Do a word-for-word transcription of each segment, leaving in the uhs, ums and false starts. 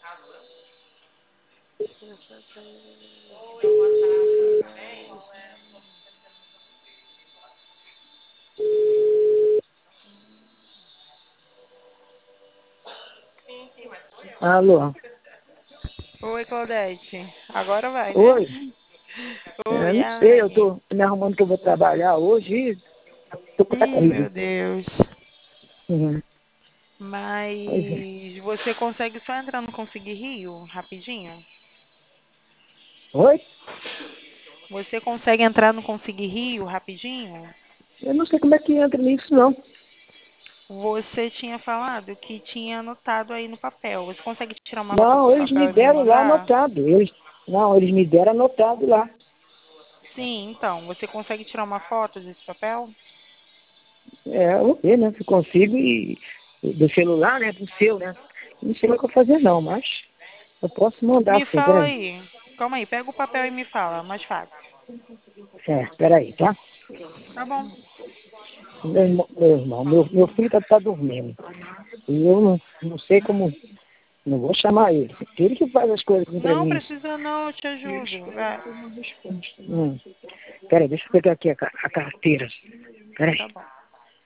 Alô? Oi, Claudete. Agora vai, né? Oi? É, Oi, não sei, eu ai. tô me arrumando que eu vou trabalhar hoje e tô com Ih, corrido. meu Deus. Uhum. Pois é. Mas você consegue só entrar no Conseguir Rio, rapidinho? Oi? Você consegue entrar no Conseguir Rio, rapidinho? Eu não sei como é que entra nisso, não. Você tinha falado que tinha anotado aí no papel. Você consegue tirar uma foto Não, desse eles me papel e me deram lá mandar? anotado. Eles, não, eles me deram anotado lá. Sim, então. Você consegue tirar uma foto desse papel? É, eu vou ver, né, se consigo e e do celular, né, do seu, né. Não sei o que eu vou fazer não, mas eu posso mandar Me sim, fala peraí. aí. Calma aí, pega o papel e me fala, mais fácil. É, peraí, tá? Tá bom. Meu irmão, meu, irmão, meu, meu filho tá, tá dormindo. E eu não, não sei como, não vou chamar ele. Ele que faz as coisas aqui pra Não mim. precisa não, eu te ajudo. Vai. Hum. Peraí, deixa eu pegar aqui a, ca- a carteira. Peraí. Tá bom.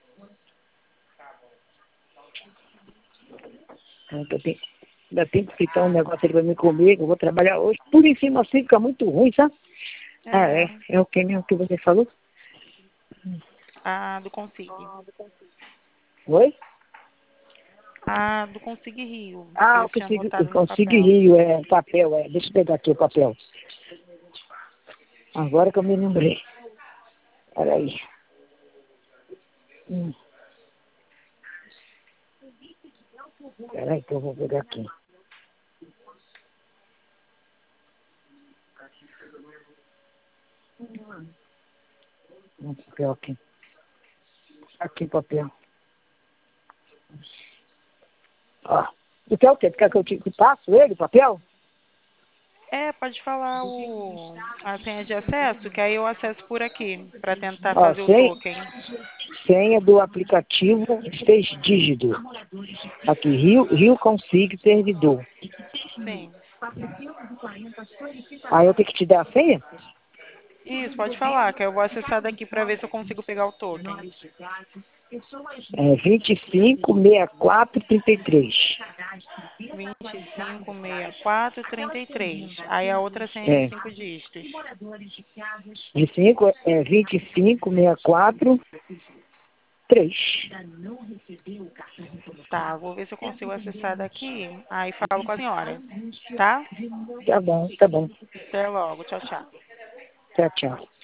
Eu tô tem- Ainda tem que fritar um negócio ali pra mim comer, que eu vou trabalhar hoje. Tudo em cima assim fica muito ruim, sabe? Ah, É. é. É o que mesmo que você falou? A do Consigue. Oi? A do Consigue Rio, que Ah, eu você tinha consigo, eu anotado no consigo papel. rio, é papel, é. Deixa eu pegar aqui o papel. Agora que eu me lembrei. Peraí. Hum. Peraí que eu vou pegar aqui. Um papel aqui. Aqui o papel. Ó. Tu quer o quê? Tu quer que eu te que passo ele, o papel? É, pode falar o, a senha de acesso, que aí eu acesso por aqui, para tentar Ó, fazer o sem, token. senha do aplicativo seis dígitos. Aqui, Rio, Rio Consigo Servidor. Sim. Aí eu tenho que te dar a senha? Isso, pode falar, que aí eu vou acessar daqui para ver se eu consigo pegar o token. É vinte e cinco, sessenta e quatro, trinta e três. vinte e cinco, sessenta e quatro, trinta e três. Aí a outra senha de É. cinco dígitos. De cinco é vinte e cinco, sessenta e quatro, três. Tá, vou ver se eu consigo acessar daqui. Aí falo com a senhora, tá? Tá bom, tá bom. Até logo, tchau, tchau. Tchau, tchau.